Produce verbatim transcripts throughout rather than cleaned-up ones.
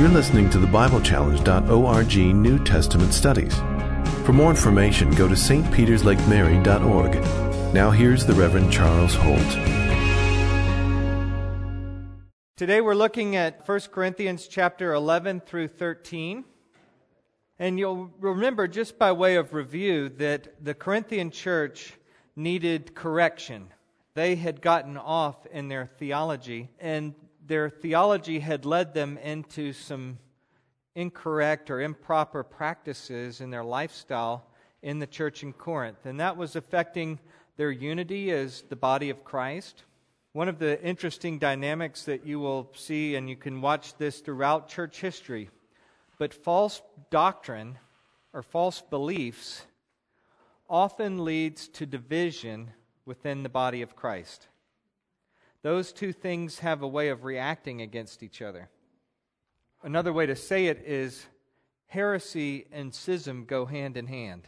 You're listening to the Bible Challenge dot org New Testament Studies. For more information, go to s t peters lake mary dot org. Now here's the Reverend Charles Holt. Today we're looking at First Corinthians chapter eleven through thirteen. And you'll remember, just by way of review, that the Corinthian church needed correction. They had gotten off in their theology, and their theology had led them into some incorrect or improper practices in their lifestyle in the church in Corinth. And that was affecting their unity as the body of Christ. One of the interesting dynamics that you will see, and you can watch this throughout church history, but false doctrine or false beliefs often leads to division within the body of Christ. Those two things have a way of reacting against each other. Another way to say it is heresy and schism go hand in hand.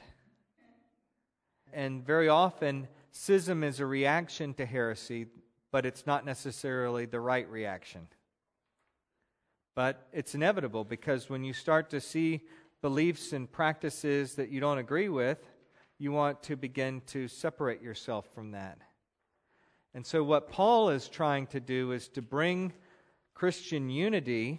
And very often, schism is a reaction to heresy, but it's not necessarily the right reaction. But it's inevitable, because when you start to see beliefs and practices that you don't agree with, you want to begin to separate yourself from that. And so what Paul is trying to do is to bring Christian unity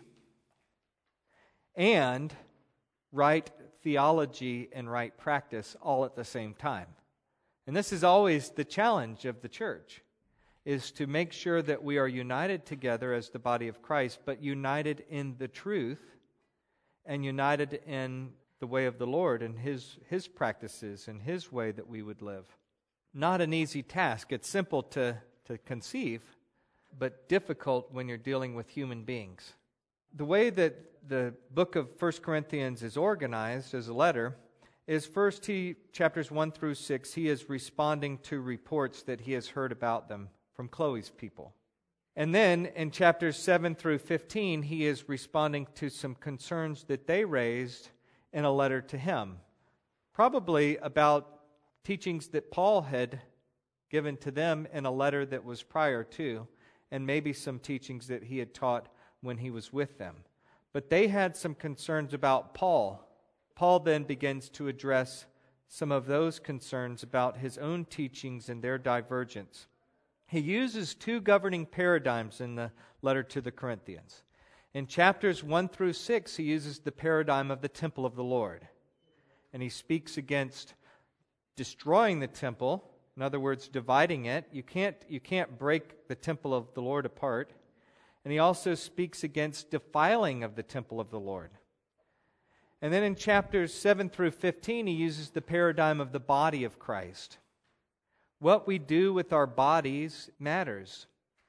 and right theology and right practice all at the same time. And this is always the challenge of the church, is to make sure that we are united together as the body of Christ, but united in the truth and united in the way of the Lord and His, His practices and His way that we would live. Not an easy task. It's simple to, to conceive, but difficult when you're dealing with human beings. The way that the book of First Corinthians is organized as a letter is first, he, chapters one through six, he is responding to reports that he has heard about them from Chloe's people. And then in chapters seven through fifteen, he is responding to some concerns that they raised in a letter to him, probably about teachings that Paul had given to them in a letter that was prior to, and maybe some teachings that he had taught when he was with them. But they had some concerns about Paul. Paul then begins to address some of those concerns about his own teachings and their divergence. He uses two governing paradigms in the letter to the Corinthians. In chapters one through six, he uses the paradigm of the temple of the Lord. And he speaks against destroying the temple, in other words, dividing it. You can't, you can't break the temple of the Lord apart. And he also speaks against defiling of the temple of the Lord. And then in chapters seven through fifteen, he uses the paradigm of the body of Christ. What we do with our bodies matters.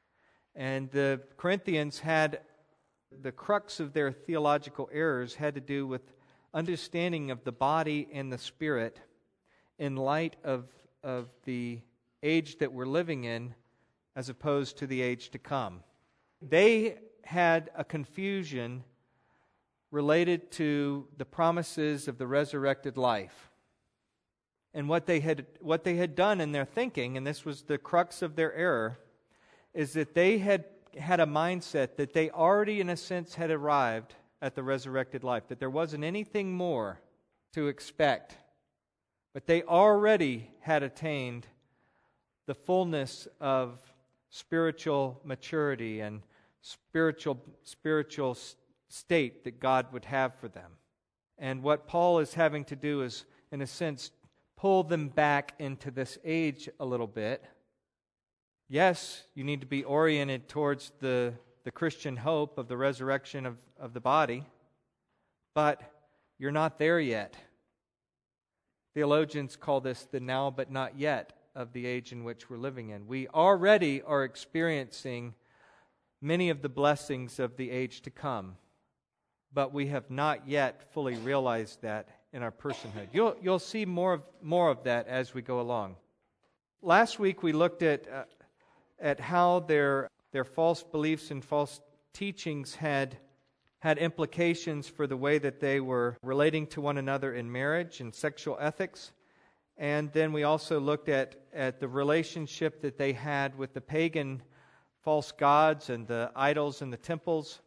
And the Corinthians had, the crux of their theological errors had to do with understanding of the body and the spirit in light of, of the age that we're living in as opposed to the age to come. They had a confusion related to the promises of the resurrected life. And what they had what they had done in their thinking, and this was the crux of their error, is that they had had a mindset that they already, in a sense, had arrived at the resurrected life, that there wasn't anything more to expect. But they already had attained the fullness of spiritual maturity and spiritual spiritual state that God would have for them. And what Paul is having to do is, in a sense, pull them back into this age a little bit. Yes, you need to be oriented towards the, the Christian hope of the resurrection of, of the body, but you're not there yet. Theologians call this the now but not yet of the age in which we're living in. We already are experiencing many of the blessings of the age to come, but we have not yet fully realized that in our personhood. You'll you'll see more of more of that as we go along. Last week we looked at uh, at how their their false beliefs and false teachings had had implications for the way that they were relating to one another in marriage and sexual ethics. And then we also looked at, at the relationship that they had with the pagan false gods and the idols and the temples.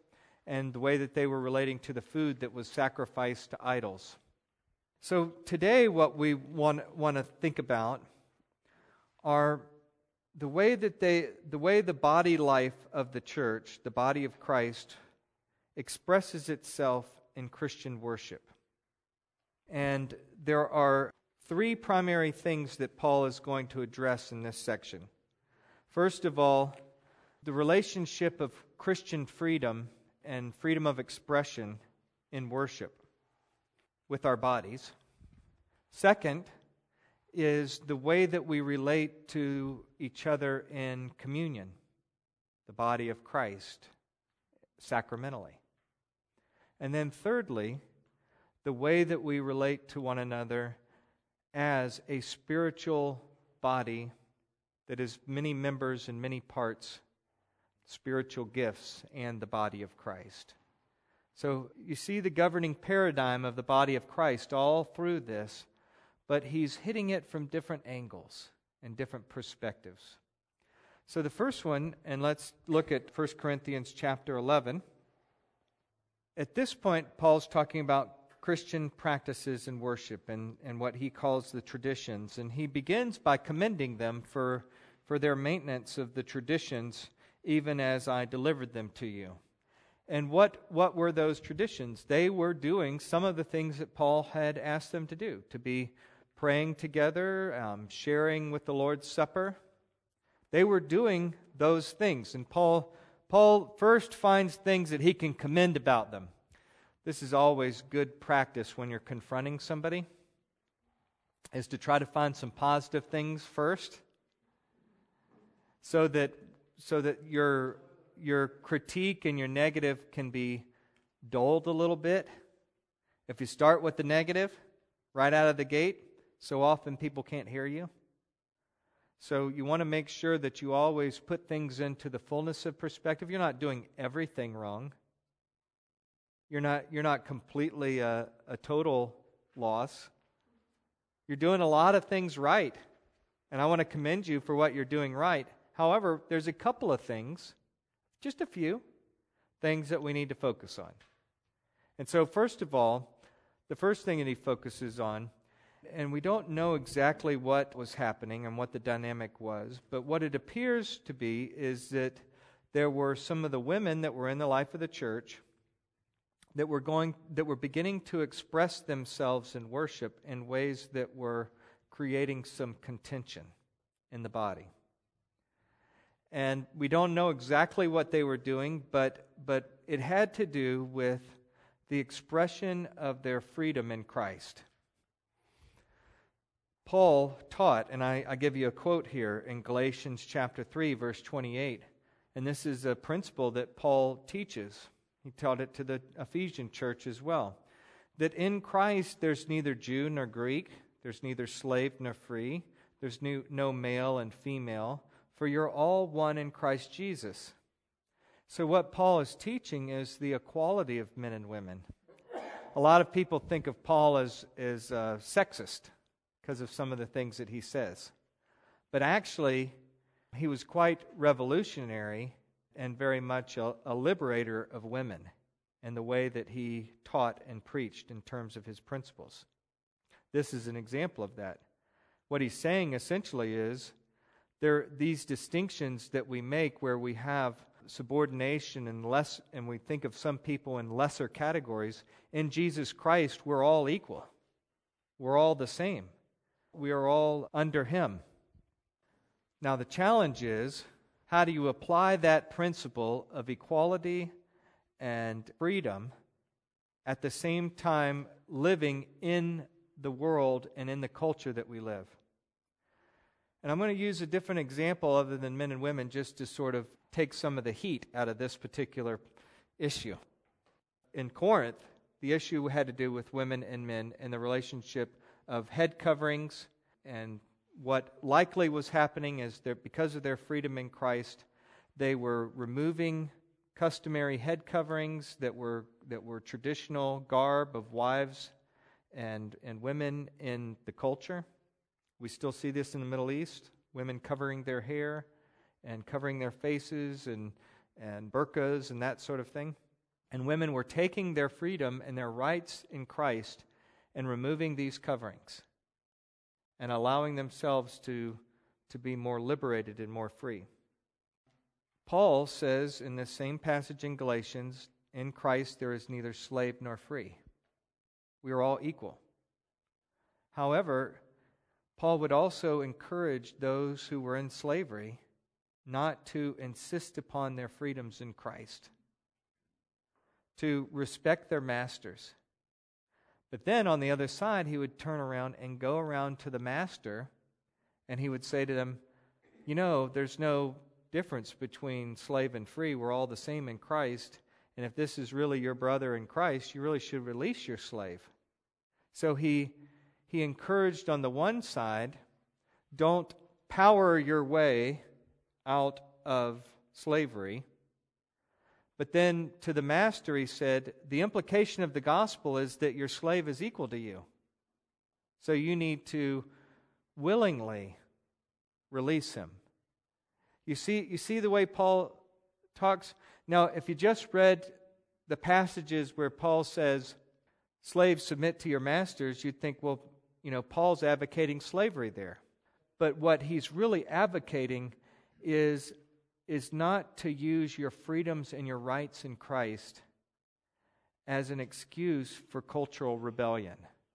and the way that they were relating to the food that was sacrificed to idols. So today what we want, want to think about are the way that they, the way the body life of the church, the body of Christ, expresses itself in Christian worship. And there are three primary things that Paul is going to address in this section. First of all, the relationship of Christian freedom and freedom of expression in worship with our bodies. Second is the way that we relate to each other in communion, the body of Christ, sacramentally. And then thirdly, the way that we relate to one another as a spiritual body that is many members and many parts, spiritual gifts, and the body of Christ. So you see the governing paradigm of the body of Christ all through this, but he's hitting it from different angles and different perspectives. So the first one, and let's look at First Corinthians chapter eleven. At this point, Paul's talking about Christian practices in worship and, and what he calls the traditions. And he begins by commending them for, for their maintenance of the traditions, even as I delivered them to you. And what, what were those traditions? They were doing some of the things that Paul had asked them to do, to be praying together, um, sharing with the Lord's Supper. They were doing those things. And Paul, Paul first finds things that he can commend about them. This is always good practice when you're confronting somebody, is to try to find some positive things first, so that so that your your critique and your negative can be dulled a little bit. If you start with the negative right out of the gate, so often people can't hear you. So you want to make sure that you always put things into the fullness of perspective. You're not doing everything wrong. You're not you're not completely a, a total loss. You're doing a lot of things right. And I want to commend you for what you're doing right. However, there's a couple of things, just a few things that we need to focus on. And so first of all, the first thing that he focuses on, and we don't know exactly what was happening and what the dynamic was, but what it appears to be is that there were some of the women that were in the life of the church that were going that were beginning to express themselves in worship in ways that were creating some contention in the body. And we don't know exactly what they were doing, but but it had to do with the expression of their freedom in Christ. Paul taught, and I, I give you a quote here in Galatians chapter three, verse twenty-eight, and this is a principle that Paul teaches. He taught it to the Ephesian church as well. That in Christ there's neither Jew nor Greek, there's neither slave nor free, there's no, no male and female, for you're all one in Christ Jesus. So what Paul is teaching is the equality of men and women. A lot of people think of Paul as, as uh, sexist because of some of the things that he says. But actually, he was quite revolutionary and very much a, a liberator of women in the way that he taught and preached in terms of his principles. This is an example of that. What he's saying essentially is there these distinctions that we make where we have subordination and less, and we think of some people in lesser categories. In Jesus Christ, we're all equal. We're all the same. We are all under Him. Now the challenge is, how do you apply that principle of equality and freedom at the same time living in the world and in the culture that we live? And I'm going to use a different example other than men and women just to sort of take some of the heat out of this particular issue. In Corinth, the issue had to do with women and men and the relationship of head coverings, and what likely was happening is that because of their freedom in Christ, they were removing customary head coverings that were that were traditional garb of wives and, and women in the culture. We still see this in the Middle East, women covering their hair and covering their faces and, and burqas and that sort of thing. And women were taking their freedom and their rights in Christ and removing these coverings and allowing themselves to, to be more liberated and more free. Paul says in this same passage in Galatians, in Christ there is neither slave nor free. We are all equal. However, Paul would also encourage those who were in slavery not to insist upon their freedoms in Christ, to respect their masters. But then on the other side, he would turn around and go around to the master, and he would say to them, you know, there's no difference between slave and free. We're all the same in Christ. And if this is really your brother in Christ, you really should release your slave. So he he encouraged on the one side, don't power your way out of slavery. But then to the master he said, the implication of the gospel is that your slave is equal to you. So you need to willingly release him. You see, you see the way Paul talks? Now, if you just read the passages where Paul says, slaves submit to your masters, you'd think, well, you know, Paul's advocating slavery there. But what he's really advocating is, is not to use your freedoms and your rights in Christ as an excuse for cultural rebellion.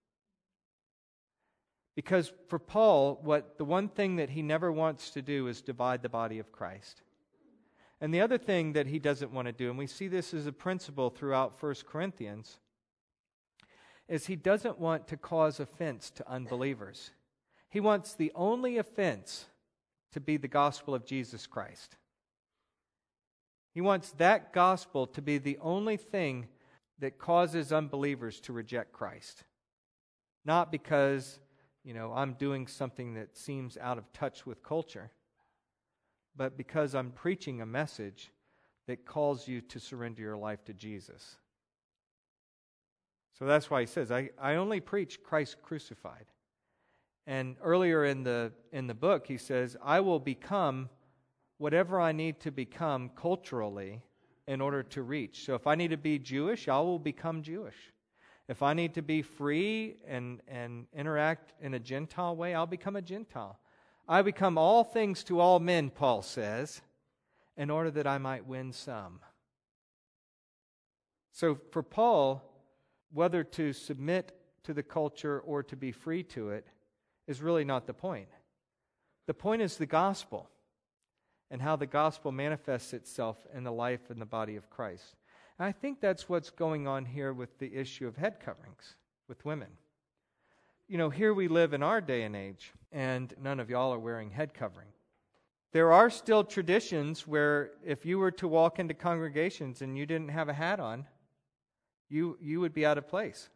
Because for Paul, what the one thing that he never wants to do is divide the body of Christ. And the other thing that he doesn't want to do, and we see this as a principle throughout First Corinthians, is he doesn't want to cause offense to unbelievers. He wants the only offense to be the gospel of Jesus Christ. He wants that gospel to be the only thing that causes unbelievers to reject Christ. Not because, you know, I'm doing something that seems out of touch with culture, but because I'm preaching a message that calls you to surrender your life to Jesus. So that's why he says, I, I only preach Christ crucified. And earlier in the in the book, he says, I will become whatever I need to become culturally in order to reach. So if I need to be Jewish, I will become Jewish. If I need to be free and, and interact in a Gentile way, I'll become a Gentile. I become all things to all men, Paul says, in order that I might win some. So for Paul, whether to submit to the culture or to be free to it is really not the point. The point is the gospel and how the gospel manifests itself in the life and the body of Christ. And I think that's what's going on here with the issue of head coverings with women. You know, here we live in our day and age, and none of y'all are wearing head covering. There are still traditions where if you were to walk into congregations and you didn't have a hat on, you you would be out of place.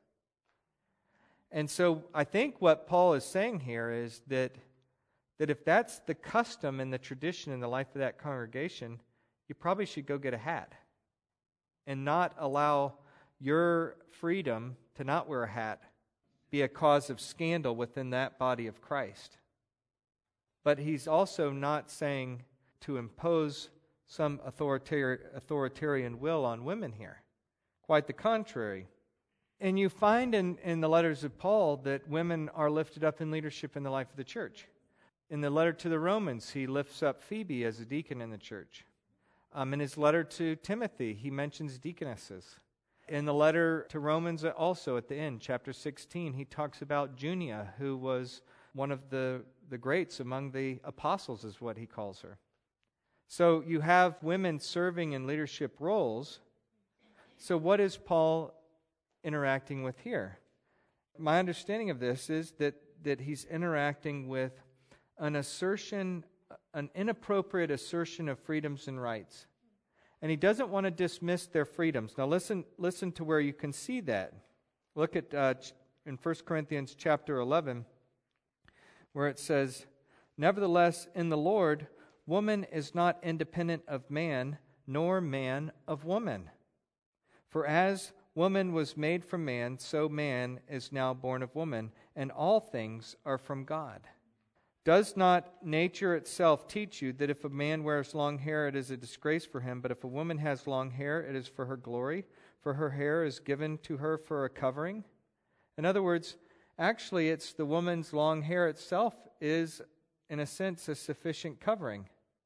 And so I think what Paul is saying here is that that if that's the custom and the tradition in the life of that congregation, you probably should go get a hat and not allow your freedom to not wear a hat be a cause of scandal within that body of Christ. But he's also not saying to impose some authoritarian, authoritarian will on women here. Quite the contrary. And you find in, in the letters of Paul that women are lifted up in leadership in the life of the church. In the letter to the Romans, he lifts up Phoebe as a deacon in the church. Um, in his letter to Timothy, he mentions deaconesses. In the letter to Romans also at the end, chapter sixteen, he talks about Junia, who was one of the, the greats among the apostles, is what he calls her. So you have women serving in leadership roles. So what is Paul interacting with here? My understanding of this is that, that he's interacting with an assertion, an inappropriate assertion of freedoms and rights. And he doesn't want to dismiss their freedoms. Now listen listen to where you can see that. Look at uh, in First Corinthians chapter eleven, where it says, "Nevertheless, in the Lord, woman is not independent of man, nor man of woman. For as woman was made from man, so man is now born of woman, and all things are from God. Does not nature itself teach you that if a man wears long hair, it is a disgrace for him, but if a woman has long hair, it is for her glory? for her hair is given to her for a covering. In other words, actually it's the woman's long hair itself is, in a sense, a sufficient covering.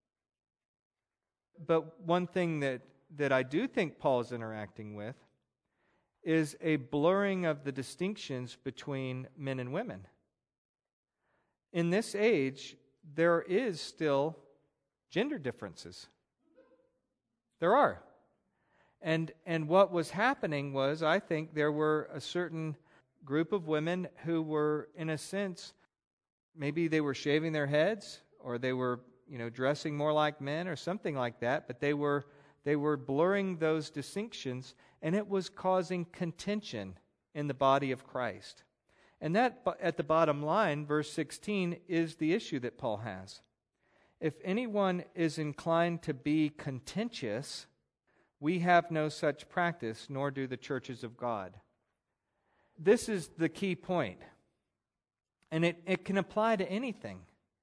But one thing that, that I do think Paul is interacting with is a blurring of the distinctions between men and women. In this age, there is still gender differences. There are. And and what was happening was, I think, there were a certain group of women who were, in a sense, maybe they were shaving their heads, or they were, you know, dressing more like men, or something like that, but they were they were blurring those distinctions, and it was causing contention in the body of Christ. And that, at the bottom line, verse sixteen, is the issue that Paul has. If anyone is inclined to be contentious, we have no such practice, nor do the churches of God. This is the key point. And it, it can apply to anything.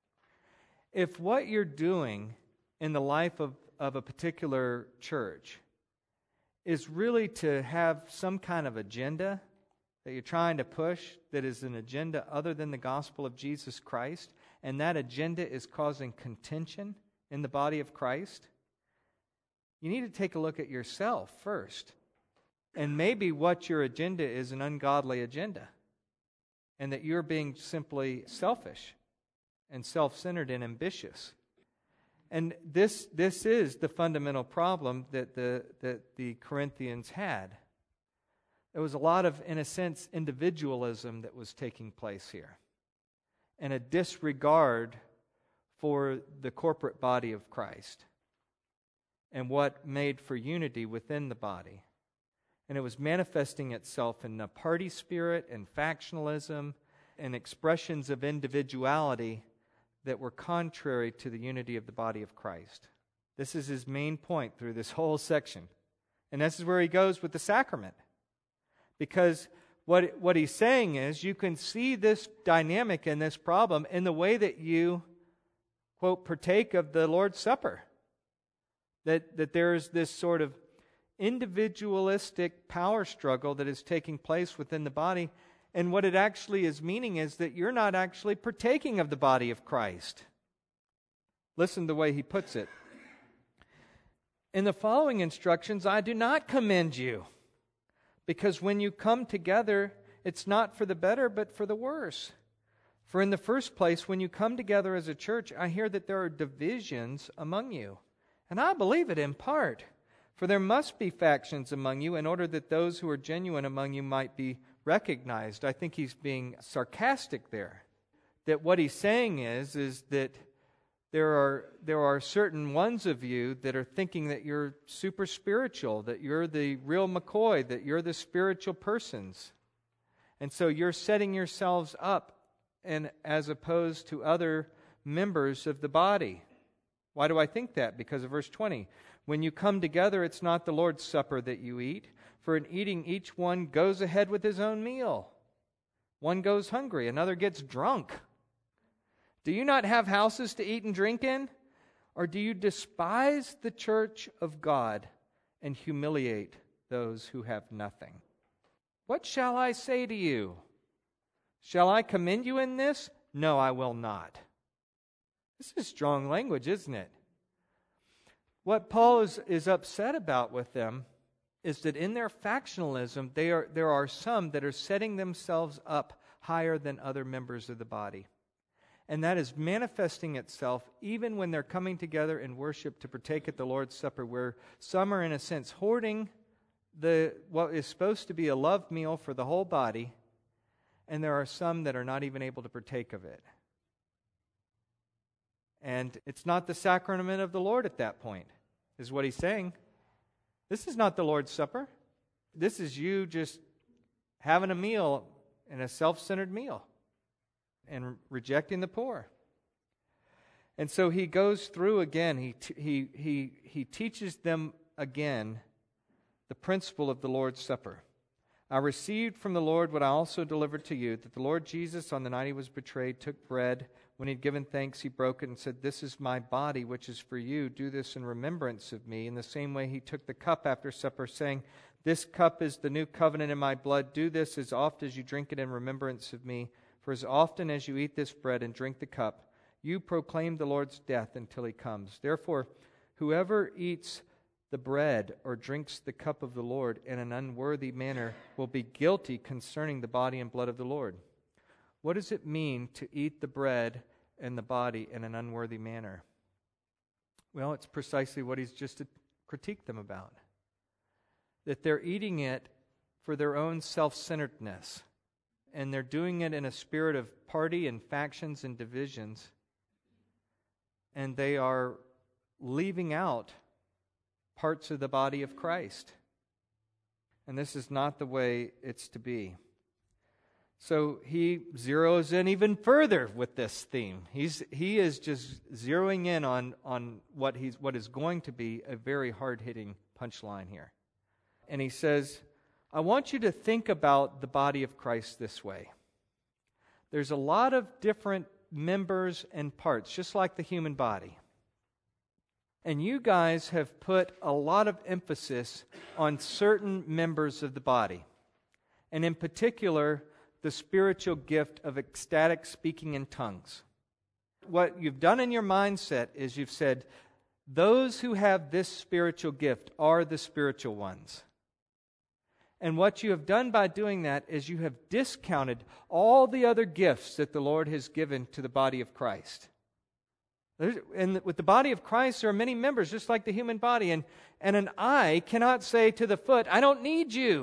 If what you're doing in the life of, of a particular church is really to have some kind of agenda that you're trying to push that is an agenda other than the gospel of Jesus Christ, and that agenda is causing contention in the body of Christ, you need to take a look at yourself first. And maybe what your agenda is an ungodly agenda, and that you're being simply selfish and self-centered and ambitious. And this this is the fundamental problem that the that the Corinthians had. There was a lot of, in a sense, individualism that was taking place here, and a disregard for the corporate body of Christ and what made for unity within the body. And it was manifesting itself in a party spirit and factionalism and expressions of individuality that were contrary to the unity of the body of Christ. This is his main point through this whole section. And this is where he goes with the sacrament. Because what, what he's saying is, you can see this dynamic and this problem in the way that you, quote, partake of the Lord's Supper. That, that there's this sort of individualistic power struggle that is taking place within the body. And what it actually is meaning is that you're not actually partaking of the body of Christ. Listen to the way he puts it. In the following instructions, I do not commend you, because when you come together, it's not for the better, but for the worse. For in the first place, when you come together as a church, I hear that there are divisions among you. And I believe it in part. For there must be factions among you in order that those who are genuine among you might be recognized. I think he's being sarcastic there. That what he's saying is, is that there are there are certain ones of you that are thinking that you're super spiritual, that you're the real McCoy, that you're the spiritual persons. And so you're setting yourselves up and as opposed to other members of the body. Why do I think that? Because of verse twenty. When you come together, it's not the Lord's Supper that you eat, for in eating each one goes ahead with his own meal. One goes hungry, another gets drunk. Do you not have houses to eat and drink in? Or do you despise the church of God and humiliate those who have nothing? What shall I say to you? Shall I commend you in this? No, I will not. This is strong language, isn't it? What Paul is, is upset about with them is that in their factionalism, they are, there are some that are setting themselves up higher than other members of the body. And that is manifesting itself even when they're coming together in worship to partake at the Lord's Supper, where some are, in a sense, hoarding the what is supposed to be a love meal for the whole body, and there are some that are not even able to partake of it. And it's not the sacrament of the Lord at that point, is what he's saying. This is not the Lord's Supper. This is you just having a meal, and a self-centered meal, and rejecting the poor. And so he goes through again, he t- he he he teaches them again the principle of the Lord's Supper. I received from the Lord what I also delivered to you, that the Lord Jesus, on the night he was betrayed, took bread. When he had given thanks, he broke it and said, "This is my body, which is for you. Do this in remembrance of me." In the same way, he took the cup after supper, saying, This cup is the new covenant in my blood. Do this as oft as you drink it in remembrance of me. For as often as you eat this bread and drink the cup, you proclaim the Lord's death until he comes. Therefore, whoever eats the bread or drinks the cup of the Lord in an unworthy manner will be guilty concerning the body and blood of the Lord. What does it mean to eat the bread and the body in an unworthy manner? Well, it's precisely what he's just critiqued them about. That they're eating it for their own self-centeredness. And they're doing it in a spirit of party and factions and divisions. And they are leaving out parts of the body of Christ. And this is not the way it's to be. So he zeroes in even further with this theme. He's he is just zeroing in on, on what he's what is going to be a very hard-hitting punchline here. And he says, I want you to think about the body of Christ this way. There's a lot of different members and parts, just like the human body. And you guys have put a lot of emphasis on certain members of the body. And in particular, the spiritual gift of ecstatic speaking in tongues. What you've done in your mindset is you've said, those who have this spiritual gift are the spiritual ones. And what you have done by doing that is you have discounted all the other gifts that the Lord has given to the body of Christ. There's, and with the body of Christ, there are many members, just like the human body. And, and an eye cannot say to the foot, I don't need you.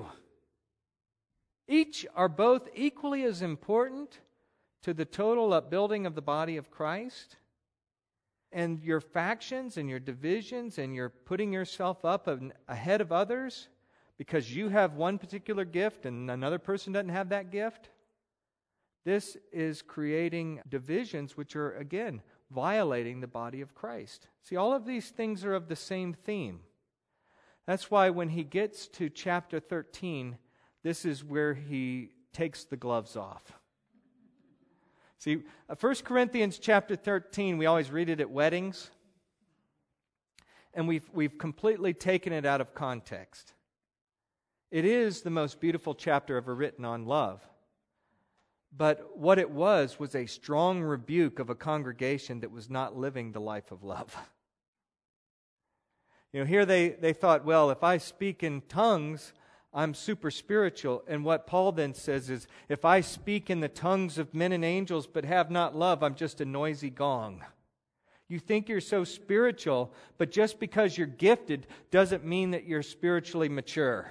Each are both equally as important to the total upbuilding of the body of Christ. And your factions and your divisions and your putting yourself up ahead of others because you have one particular gift and another person doesn't have that gift, this is creating divisions which are, again, violating the body of Christ. See, all of these things are of the same theme. That's why when he gets to chapter thirteen, this is where he takes the gloves off. See, First Corinthians chapter thirteen, we always read it at weddings, and we've, we've completely taken it out of context. It is the most beautiful chapter ever written on love. But what it was was a strong rebuke of a congregation that was not living the life of love. You know, here they, they thought, well, if I speak in tongues, I'm super spiritual. And what Paul then says is, if I speak in the tongues of men and angels but have not love, I'm just a noisy gong. You think you're so spiritual, but just because you're gifted doesn't mean that you're spiritually mature.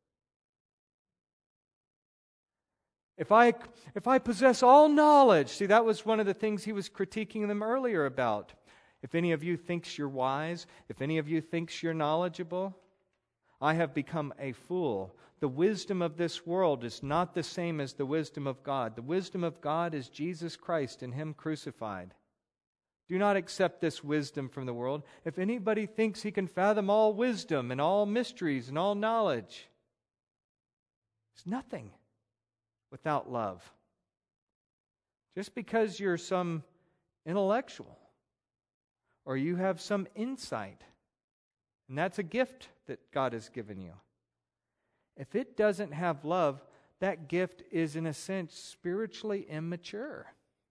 If I, if I possess all knowledge, see, that was one of the things he was critiquing them earlier about. If any of you thinks you're wise, if any of you thinks you're knowledgeable, I have become a fool. The wisdom of this world is not the same as the wisdom of God. The wisdom of God is Jesus Christ and Him crucified. Do not accept this wisdom from the world. If anybody thinks he can fathom all wisdom and all mysteries and all knowledge, it's nothing without love. Just because you're some intellectual or you have some insight, and that's a gift that God has given you. If it doesn't have love, that gift is in a sense spiritually immature.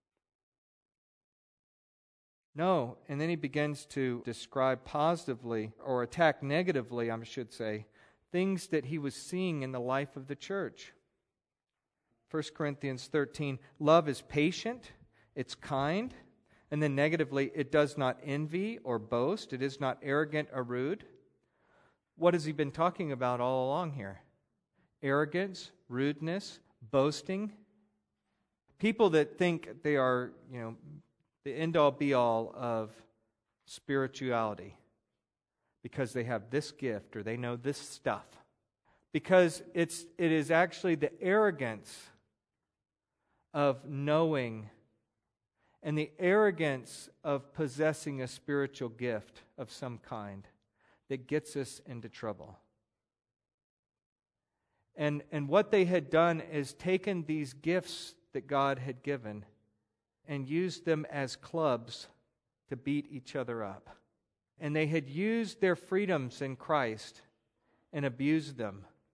No, and then he begins to describe positively, or attack negatively, I should say, things that he was seeing in the life of the church. First Corinthians thirteen, love is patient, it's kind, and then negatively, it does not envy or boast, it is not arrogant or rude. What has he been talking about all along here? Arrogance, rudeness, boasting. People that think they are, you know, the end-all be-all of spirituality because they have this gift or they know this stuff. Because it's it is actually the arrogance of knowing and the arrogance of possessing a spiritual gift of some kind that gets us into trouble. And, and what they had done is taken these gifts that God had given and used them as clubs to beat each other up. And they had used their freedoms in Christ and abused them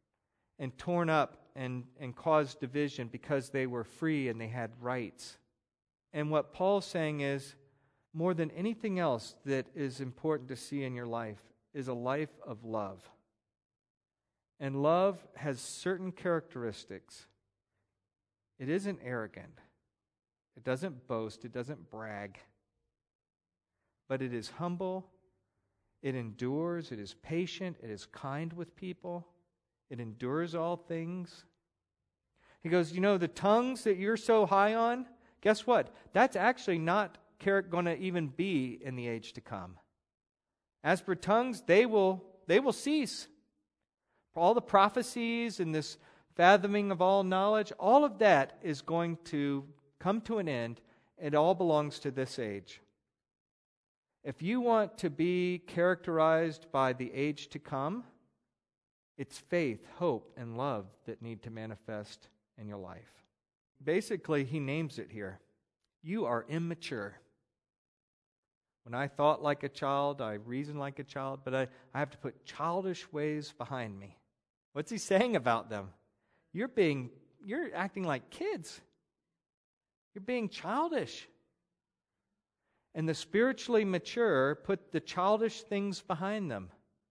and torn up and, and caused division because they were free and they had rights. And what Paul's saying is, more than anything else that is important to see in your life is a life of love. And love has certain characteristics. It isn't arrogant. It doesn't boast. It doesn't brag. But it is humble. It endures. It is patient. It is kind with people. It endures all things. He goes, you know, the tongues that you're so high on, guess what? That's actually not going to even be in the age to come. As for tongues, they will they will cease. All the prophecies and this fathoming of all knowledge, all of that is going to come to an end. It all belongs to this age. If you want to be characterized by the age to come, it's faith, hope, and love that need to manifest in your life. Basically, he names it here. You are immature. When I thought like a child, I reasoned like a child, but I, I have to put childish ways behind me. What's he saying about them? You're being, you're acting like kids. You're being childish. And the spiritually mature put the childish things behind them.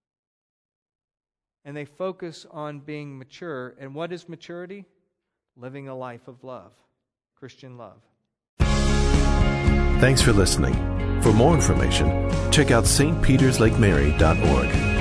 And they focus on being mature. And what is maturity? Living a life of love, Christian love. Thanks for listening. For more information, check out S T Peters Lake Mary dot org.